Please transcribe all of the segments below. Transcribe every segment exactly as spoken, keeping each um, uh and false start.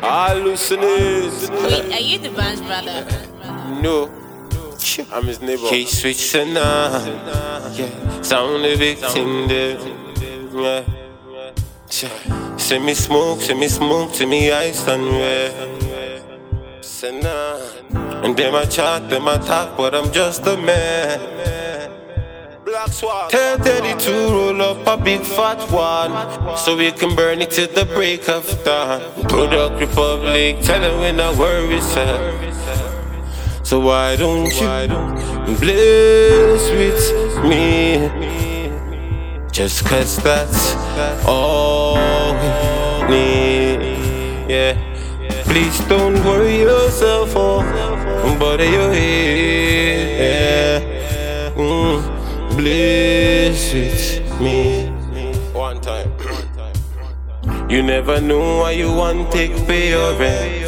Hallucinate. Wait, are you the band's brother? No, I'm his neighbor. K-Switch tonight, yeah. Sound the victim there, yeah. See me smoke, see me smoke, see me ice and red. Say nah. And them a chat, them a talk, but I'm just a man. Black Swag. ten thirty-two, roll up a big fat one, so we can burn it till the break of dawn. Product Republic, tell them we not worry, sir. So why don't you bless with me? Just cause that's all we need, yeah. Please don't worry yourself or bother your head, yeah. Mm. Bless with me. One time. You never know why you want to take pay your rent,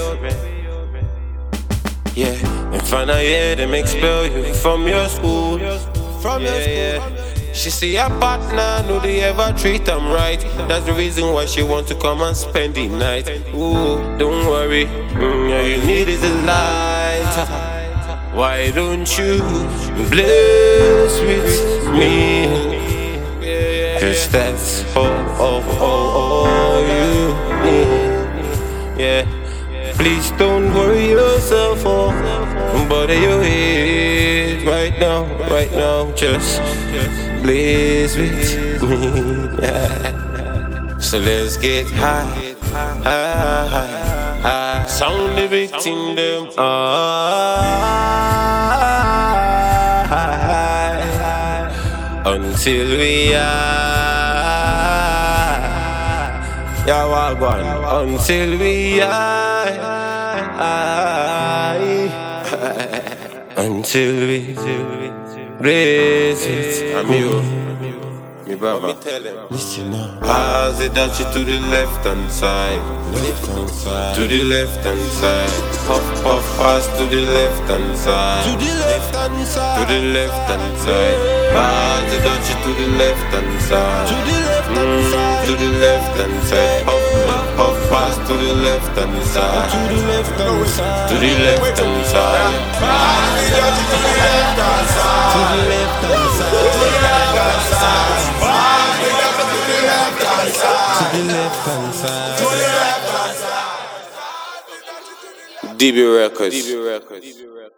yeah. And find out, yeah, them expel you from your school, From your school. yeah. She say her partner, no they ever treat them right. That's the reason why she want to come and spend the night. Ooh, don't worry, mm, all you need is a light. Why don't you bless with me? Cause that's all, all, all, all you need, yeah. Please don't worry yourself or bother your head right now, right now. Just blaze with me, yeah. So let's get high, high, high, high. Sound the victim them high, until we are, yeah, walk on. Until we are, until we blaze it. I'm you. Me brother. Me tell him. Listen now. Pass it that you to the left hand side, left hand side, to the left hand side. Puff puff pass to the left hand side, To the left hand side. to the left hand side. Pass it that you to the left hand side, To the left hand mm, side. to the left hand side. Puff puff puff pass to the left hand side, To the left hand side. to the left hand side. To the left hand side. To the left hand side. To the left hand side. To the left hand side. D B Records. D B Records.